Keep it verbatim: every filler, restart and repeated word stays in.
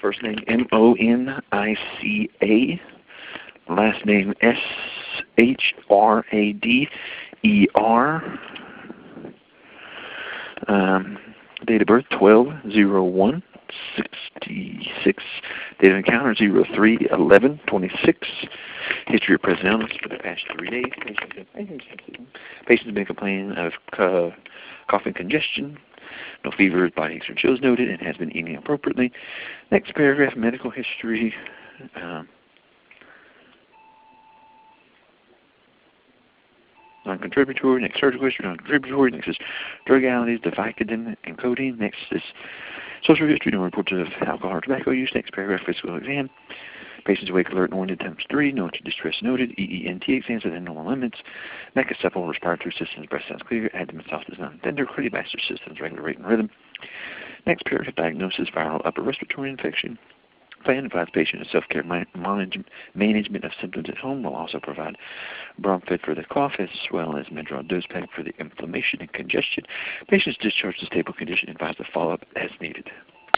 First name M O N I C A. Last name S H R A D E R. Um, date of birth twelve oh one sixty-six. Date of encounter zero three eleven twenty-six. History of present illness for the past three days. Patient's been complaining of uh, cough and congestion. No fever, body aches or chills noted, and has been eating appropriately. Next paragraph, medical history. Um, non-contributory. Next, surgical history. Non-contributory. Next is drug allergies, the Vicodin and codeine. Next is social history. No reports of alcohol or tobacco use. Next paragraph, physical exam. Patient's awake, alert, and oriented times three. No distress noted. E E N T exams within normal limits. Neck is supple, respiratory systems, breast sounds clear. Abdomen soft is non-tender. Cardiovascular systems, regular rate and rhythm. Next paragraph, diagnosis, viral upper respiratory infection. Plan advise patient of self-care management, management of symptoms at home. Will also provide Bromfed for the cough as well as Medrol dose pack for the inflammation and congestion. Patient's discharged to stable condition. Advise to follow up as needed.